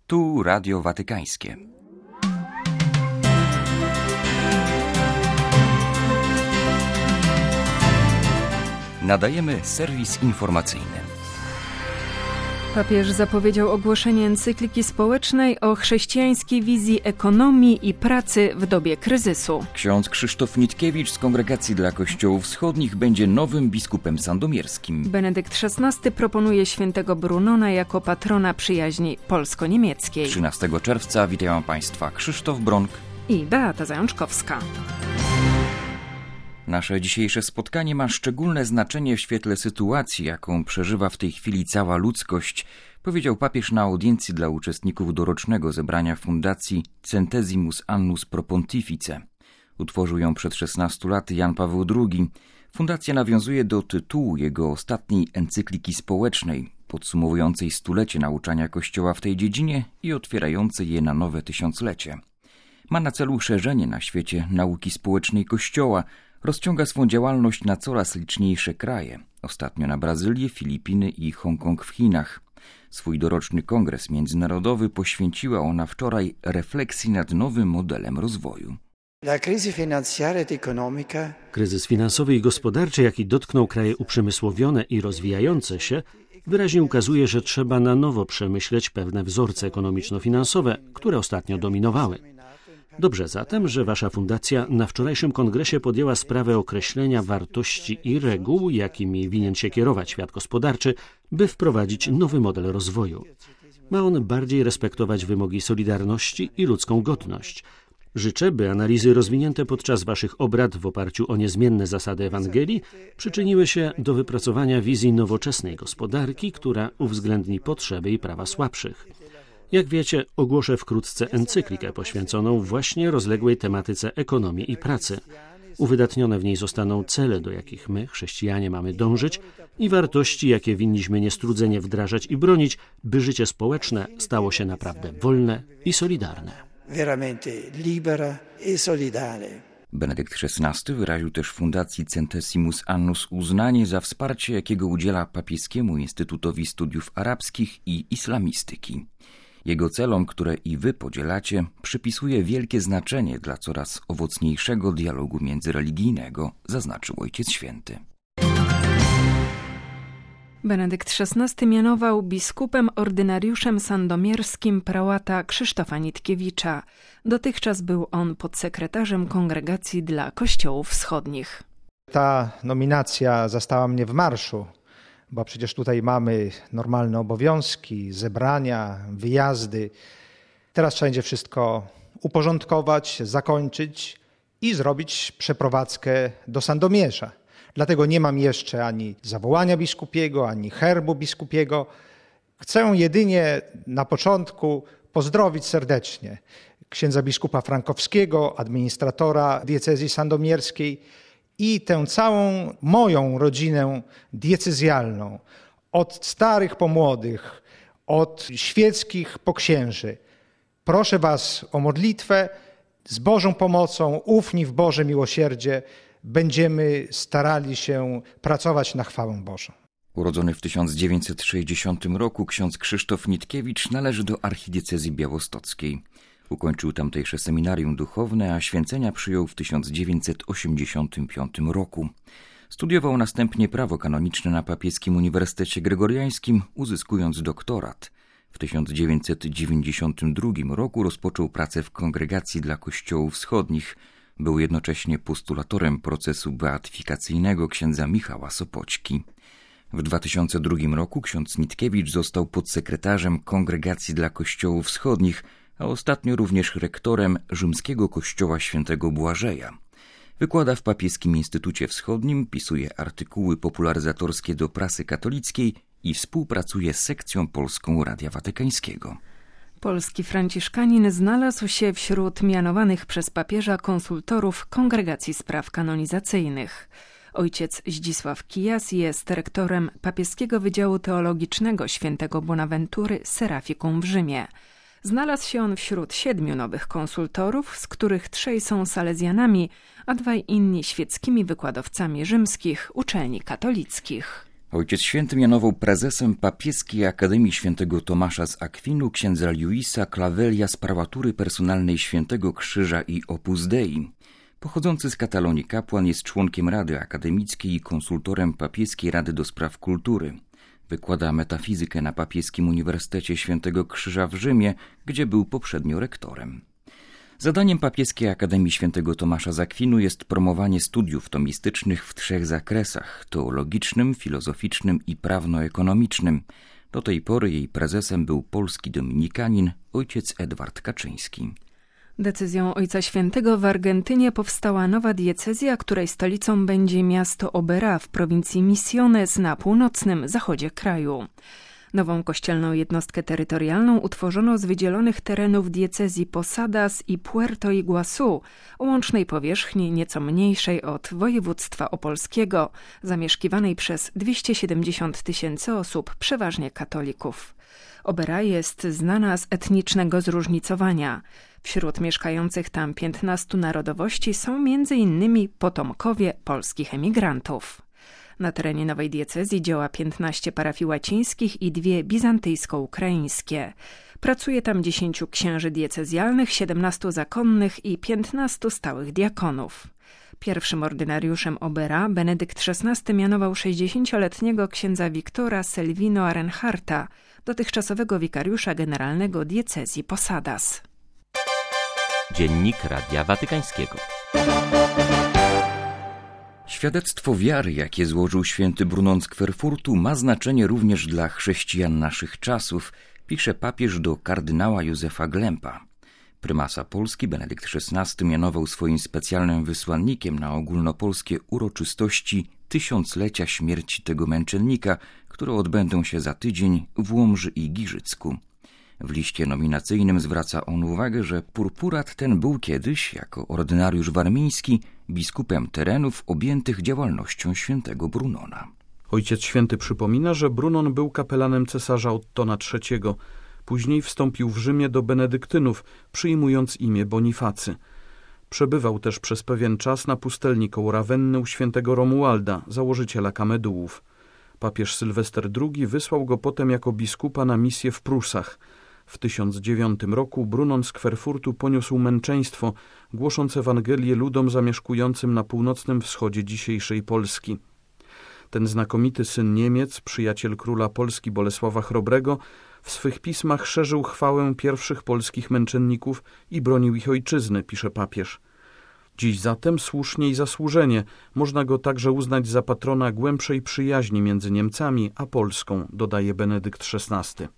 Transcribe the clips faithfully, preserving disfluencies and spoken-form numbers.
Tu Radio Watykańskie. Nadajemy serwis informacyjny. Papież zapowiedział ogłoszenie encykliki społecznej o chrześcijańskiej wizji ekonomii i pracy w dobie kryzysu. Ksiądz Krzysztof Nitkiewicz z Kongregacji dla Kościołów Wschodnich będzie nowym biskupem sandomierskim. Benedykt szesnasty proponuje świętego Brunona jako patrona przyjaźni polsko-niemieckiej. trzynastego czerwca witają Państwa Krzysztof Bronk i Beata Zajączkowska. Nasze dzisiejsze spotkanie ma szczególne znaczenie w świetle sytuacji, jaką przeżywa w tej chwili cała ludzkość, powiedział papież na audiencji dla uczestników dorocznego zebrania fundacji Centesimus Annus Pro Pontifice. Utworzył ją przed szesnastu laty Jan Paweł drugi. Fundacja nawiązuje do tytułu jego ostatniej encykliki społecznej, podsumowującej stulecie nauczania Kościoła w tej dziedzinie i otwierającej je na nowe tysiąclecie. Ma na celu szerzenie na świecie nauki społecznej Kościoła, rozciąga swą działalność na coraz liczniejsze kraje, ostatnio na Brazylię, Filipiny i Hongkong w Chinach. Swój doroczny kongres międzynarodowy poświęciła ona wczoraj refleksji nad nowym modelem rozwoju. Kryzys finansowy i gospodarczy, jaki dotknął kraje uprzemysłowione i rozwijające się, wyraźnie ukazuje, że trzeba na nowo przemyśleć pewne wzorce ekonomiczno-finansowe, które ostatnio dominowały. Dobrze zatem, że wasza fundacja na wczorajszym kongresie podjęła sprawę określenia wartości i reguł, jakimi winien się kierować świat gospodarczy, by wprowadzić nowy model rozwoju. Ma on bardziej respektować wymogi solidarności i ludzką godność. Życzę, by analizy rozwinięte podczas waszych obrad w oparciu o niezmienne zasady Ewangelii przyczyniły się do wypracowania wizji nowoczesnej gospodarki, która uwzględni potrzeby i prawa słabszych. Jak wiecie, ogłoszę wkrótce encyklikę poświęconą właśnie rozległej tematyce ekonomii i pracy. Uwydatnione w niej zostaną cele, do jakich my, chrześcijanie, mamy dążyć i wartości, jakie winniśmy niestrudzenie wdrażać i bronić, by życie społeczne stało się naprawdę wolne i solidarne. Benedykt szesnasty wyraził też Fundacji Centesimus Annus uznanie za wsparcie, jakiego udziela Papieskiemu Instytutowi Studiów Arabskich i Islamistyki. Jego celom, które i wy podzielacie, przypisuje wielkie znaczenie dla coraz owocniejszego dialogu międzyreligijnego, zaznaczył Ojciec Święty. Benedykt szesnasty mianował biskupem ordynariuszem sandomierskim prałata Krzysztofa Nitkiewicza. Dotychczas był on podsekretarzem Kongregacji dla Kościołów Wschodnich. Ta nominacja zastała mnie w marszu, bo przecież tutaj mamy normalne obowiązki, zebrania, wyjazdy. Teraz trzeba będzie wszystko uporządkować, zakończyć i zrobić przeprowadzkę do Sandomierza. Dlatego nie mam jeszcze ani zawołania biskupiego, ani herbu biskupiego. Chcę jedynie na początku pozdrowić serdecznie księdza biskupa Frankowskiego, administratora diecezji sandomierskiej i tę całą moją rodzinę diecezjalną, od starych po młodych, od świeckich po księży. Proszę was o modlitwę, z Bożą pomocą, ufni w Boże miłosierdzie, będziemy starali się pracować na chwałę Bożą. Urodzony w tysiąc dziewięćset sześćdziesiątym roku ksiądz Krzysztof Nitkiewicz należy do archidiecezji białostockiej. Ukończył tamtejsze seminarium duchowne, a święcenia przyjął w tysiąc dziewięćset osiemdziesiątym piątym roku. Studiował następnie prawo kanoniczne na Papieskim Uniwersytecie Gregoriańskim, uzyskując doktorat. W tysiąc dziewięćset dziewięćdziesiątym drugim roku rozpoczął pracę w Kongregacji dla Kościołów Wschodnich. Był jednocześnie postulatorem procesu beatyfikacyjnego księdza Michała Sopoćki. W dwa tysiące drugim roku ksiądz Nitkiewicz został podsekretarzem Kongregacji dla Kościołów Wschodnich, a ostatnio również rektorem Rzymskiego Kościoła Świętego Błażeja. Wykłada w Papieskim Instytucie Wschodnim, pisuje artykuły popularyzatorskie do prasy katolickiej i współpracuje z sekcją polską Radia Watykańskiego. Polski franciszkanin znalazł się wśród mianowanych przez papieża konsultorów Kongregacji Spraw Kanonizacyjnych. Ojciec Zdzisław Kijas jest rektorem Papieskiego Wydziału Teologicznego Świętego Bonaventury Serafikum w Rzymie. Znalazł się on wśród siedmiu nowych konsultorów, z których trzej są salezjanami, a dwaj inni świeckimi wykładowcami rzymskich uczelni katolickich. Ojciec Święty mianował prezesem Papieskiej Akademii Świętego Tomasza z Akwinu księdza Luisa Clavelia z prawatury personalnej Świętego Krzyża i Opus Dei. Pochodzący z Katalonii kapłan jest członkiem Rady Akademickiej i konsultorem Papieskiej Rady do Spraw Kultury. Wykłada metafizykę na Papieskim Uniwersytecie Świętego Krzyża w Rzymie, gdzie był poprzednio rektorem. Zadaniem Papieskiej Akademii Świętego Tomasza z Akwinu jest promowanie studiów tomistycznych w trzech zakresach – teologicznym, filozoficznym i prawno-ekonomicznym. Do tej pory jej prezesem był polski dominikanin, ojciec Edward Kaczyński. Decyzją Ojca Świętego w Argentynie powstała nowa diecezja, której stolicą będzie miasto Oberá w prowincji Misiones na północnym zachodzie kraju. Nową kościelną jednostkę terytorialną utworzono z wydzielonych terenów diecezji Posadas i Puerto Iguazú, o łącznej powierzchni nieco mniejszej od województwa opolskiego, zamieszkiwanej przez dwieście siedemdziesiąt tysięcy osób, przeważnie katolików. Oberá jest znana z etnicznego zróżnicowania. Wśród mieszkających tam piętnastu narodowości są między innymi potomkowie polskich emigrantów. Na terenie nowej diecezji działa piętnaście parafii łacińskich i dwie bizantyjsko-ukraińskie. Pracuje tam dziesięciu księży diecezjalnych, siedemnastu zakonnych i piętnastu stałych diakonów. Pierwszym ordynariuszem Oberá Benedykt szesnasty mianował sześćdziesięcioletniego księdza Wiktora Selvino Arenharta, dotychczasowego wikariusza generalnego diecezji Posadas. Dziennik Radia Watykańskiego. Świadectwo wiary, jakie złożył święty Brunon z Querfurtu, ma znaczenie również dla chrześcijan naszych czasów, pisze papież do kardynała Józefa Glempa. Prymasa Polski Benedykt szesnasty mianował swoim specjalnym wysłannikiem na ogólnopolskie uroczystości tysiąclecia śmierci tego męczennika, które odbędą się za tydzień w Łomży i Giżycku. W liście nominacyjnym zwraca on uwagę, że purpurat ten był kiedyś, jako ordynariusz warmiński, biskupem terenów objętych działalnością świętego Brunona. Ojciec Święty przypomina, że Brunon był kapelanem cesarza Ottona trzeciego. Później wstąpił w Rzymie do benedyktynów, przyjmując imię Bonifacy. Przebywał też przez pewien czas na pustelni koło Rawenny u świętego Romualda, założyciela Kamedułów. Papież Sylwester drugi wysłał go potem jako biskupa na misję w Prusach. W tysiąc dziewiątym roku Brunon z Querfurtu poniósł męczeństwo, głosząc Ewangelię ludom zamieszkującym na północnym wschodzie dzisiejszej Polski. Ten znakomity syn Niemiec, przyjaciel króla Polski Bolesława Chrobrego, w swych pismach szerzył chwałę pierwszych polskich męczenników i bronił ich ojczyzny, pisze papież. Dziś zatem słusznie i zasłużenie można go także uznać za patrona głębszej przyjaźni między Niemcami a Polską, dodaje Benedykt szesnasty.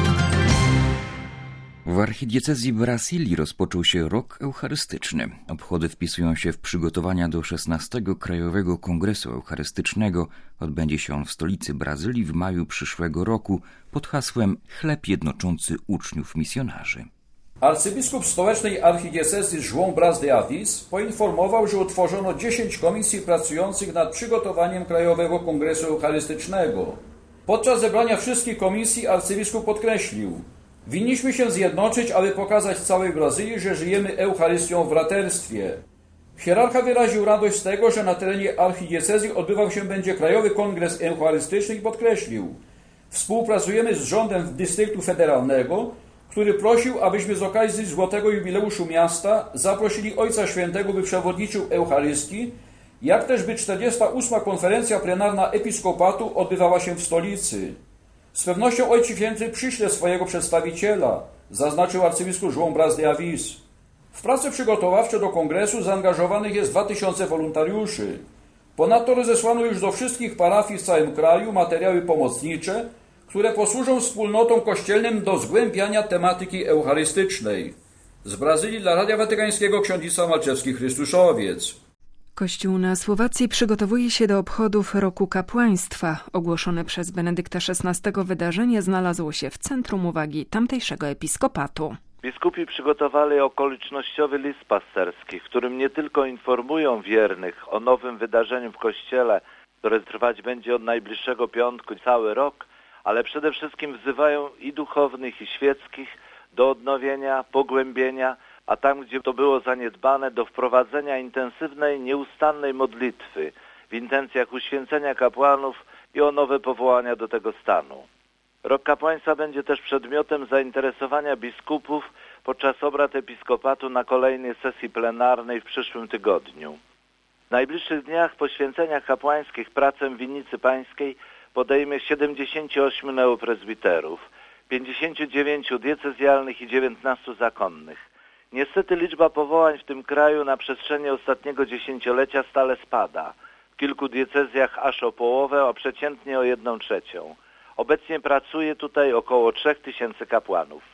W archidiecezji Brasylii rozpoczął się rok eucharystyczny. Obchody wpisują się w przygotowania do szesnastego Krajowego Kongresu Eucharystycznego. Odbędzie się on w stolicy Brazylii w maju przyszłego roku pod hasłem Chleb jednoczący uczniów misjonarzy. Arcybiskup stołecznej archidiecezji João Braz de Avis poinformował, że utworzono dziesięć komisji pracujących nad przygotowaniem Krajowego Kongresu Eucharystycznego. Podczas zebrania wszystkich komisji arcybiskup podkreślił: winniśmy się zjednoczyć, aby pokazać całej Brazylii, że żyjemy Eucharystią w braterstwie. Hierarcha wyraził radość z tego, że na terenie archidiecezji odbywał się będzie Krajowy Kongres Eucharystyczny i podkreślił: współpracujemy z rządem dystryktu federalnego, który prosił, abyśmy z okazji złotego jubileuszu miasta zaprosili Ojca Świętego, by przewodniczył Eucharystii, jak też by czterdziesta ósma konferencja plenarna episkopatu odbywała się w stolicy. Z pewnością Ojciec Święty przyśle swojego przedstawiciela, zaznaczył arcybiskup João Braz de Avis. W prace przygotowawcze do kongresu zaangażowanych jest dwa tysiące wolontariuszy. Ponadto rozesłano już do wszystkich parafii w całym kraju materiały pomocnicze, które posłużą wspólnotom kościelnym do zgłębiania tematyki eucharystycznej. Z Brazylii dla Radia Watykańskiego ksiądz Malczewski, Chrystuszowiec. Kościół na Słowacji przygotowuje się do obchodów Roku Kapłaństwa. Ogłoszone przez Benedykta szesnastego wydarzenie znalazło się w centrum uwagi tamtejszego episkopatu. Biskupi przygotowali okolicznościowy list pasterski, w którym nie tylko informują wiernych o nowym wydarzeniu w Kościele, które trwać będzie od najbliższego piątku cały rok, ale przede wszystkim wzywają i duchownych, i świeckich do odnowienia, pogłębienia, a tam, gdzie to było zaniedbane, do wprowadzenia intensywnej, nieustannej modlitwy w intencjach uświęcenia kapłanów i o nowe powołania do tego stanu. Rok kapłaństwa będzie też przedmiotem zainteresowania biskupów podczas obrad episkopatu na kolejnej sesji plenarnej w przyszłym tygodniu. W najbliższych dniach poświęceniach kapłańskich pracę winnicy pańskiej podejmie siedemdziesięciu ośmiu neoprezbiterów, pięćdziesięciu dziewięciu diecezjalnych i dziewiętnastu zakonnych. Niestety liczba powołań w tym kraju na przestrzeni ostatniego dziesięciolecia stale spada. W kilku diecezjach aż o połowę, a przeciętnie o jedną trzecią. Obecnie pracuje tutaj około trzech tysięcy kapłanów.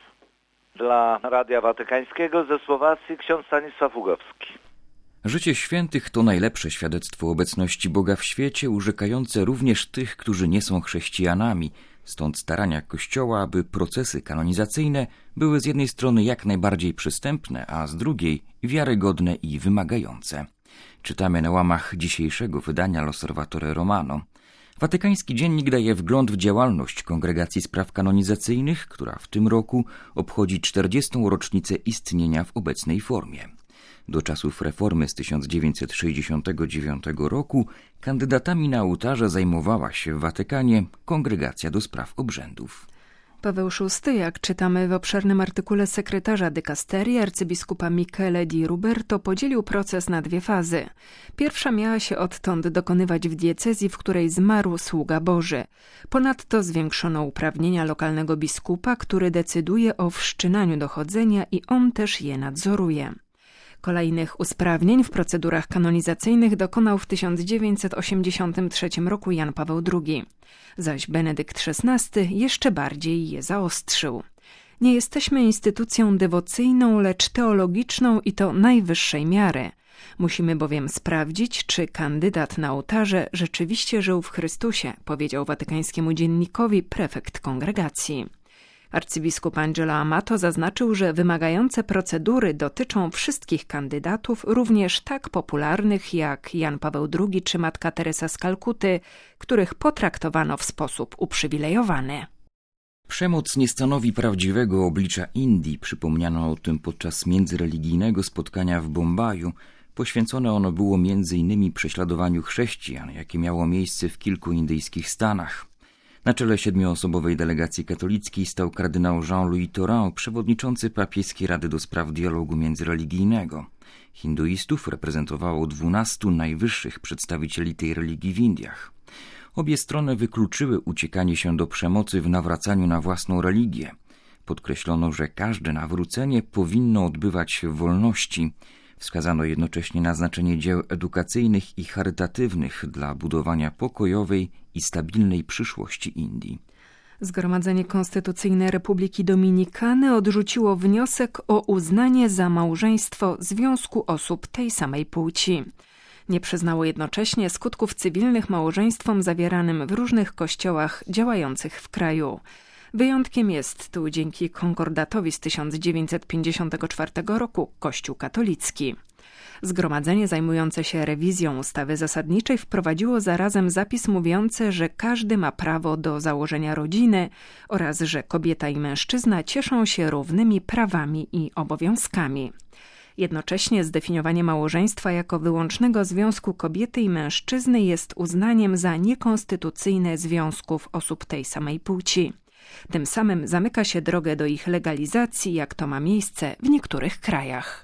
Dla Radia Watykańskiego ze Słowacji ksiądz Stanisław Ugowski. Życie świętych to najlepsze świadectwo obecności Boga w świecie, urzekające również tych, którzy nie są chrześcijanami. Stąd starania Kościoła, aby procesy kanonizacyjne były z jednej strony jak najbardziej przystępne, a z drugiej wiarygodne i wymagające. Czytamy na łamach dzisiejszego wydania L'Osservatore Romano. Watykański Dziennik daje wgląd w działalność Kongregacji Spraw Kanonizacyjnych, która w tym roku obchodzi czterdziestą rocznicę istnienia w obecnej formie. Do czasów reformy z tysiąc dziewięćset sześćdziesiątego dziewiątego roku kandydatami na ołtarze zajmowała się w Watykanie Kongregacja do Spraw Obrzędów. Paweł szósty, jak czytamy w obszernym artykule sekretarza dykasterii arcybiskupa Michele Di Ruberto, podzielił proces na dwie fazy. Pierwsza miała się odtąd dokonywać w diecezji, w której zmarł sługa Boży. Ponadto zwiększono uprawnienia lokalnego biskupa, który decyduje o wszczynaniu dochodzenia i on też je nadzoruje. Kolejnych usprawnień w procedurach kanonizacyjnych dokonał w tysiąc dziewięćset osiemdziesiątym trzecim roku Jan Paweł drugi, zaś Benedykt szesnasty jeszcze bardziej je zaostrzył. Nie jesteśmy instytucją dewocyjną, lecz teologiczną i to najwyższej miary. Musimy bowiem sprawdzić, czy kandydat na ołtarze rzeczywiście żył w Chrystusie, powiedział watykańskiemu dziennikowi prefekt kongregacji. Arcybiskup Angelo Amato zaznaczył, że wymagające procedury dotyczą wszystkich kandydatów, również tak popularnych jak Jan Paweł drugi czy Matka Teresa z Kalkuty, których potraktowano w sposób uprzywilejowany. Przemoc nie stanowi prawdziwego oblicza Indii. Przypomniano o tym podczas międzyreligijnego spotkania w Bombaju. Poświęcone ono było między innymi prześladowaniu chrześcijan, jakie miało miejsce w kilku indyjskich stanach. Na czele siedmioosobowej delegacji katolickiej stał kardynał Jean-Louis Tauran, przewodniczący Papieskiej Rady do Spraw Dialogu Międzyreligijnego. Hinduistów reprezentowało dwunastu najwyższych przedstawicieli tej religii w Indiach. Obie strony wykluczyły uciekanie się do przemocy w nawracaniu na własną religię. Podkreślono, że każde nawrócenie powinno odbywać się w wolności. Wskazano jednocześnie na znaczenie dzieł edukacyjnych i charytatywnych dla budowania pokojowej i stabilnej przyszłości Indii. Zgromadzenie Konstytucyjne Republiki Dominikany odrzuciło wniosek o uznanie za małżeństwo związku osób tej samej płci. Nie przyznało jednocześnie skutków cywilnych małżeństwom zawieranym w różnych kościołach działających w kraju. Wyjątkiem jest tu dzięki konkordatowi z tysiąc dziewięćset pięćdziesiątego czwartego roku Kościół katolicki. Zgromadzenie zajmujące się rewizją ustawy zasadniczej wprowadziło zarazem zapis mówiący, że każdy ma prawo do założenia rodziny oraz że kobieta i mężczyzna cieszą się równymi prawami i obowiązkami. Jednocześnie zdefiniowanie małżeństwa jako wyłącznego związku kobiety i mężczyzny jest uznaniem za niekonstytucyjne związków osób tej samej płci. Tym samym zamyka się drogę do ich legalizacji, jak to ma miejsce w niektórych krajach.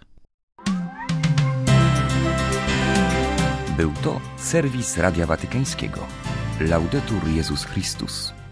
Był to serwis Radia Watykańskiego. Laudetur Jezus Chrystus.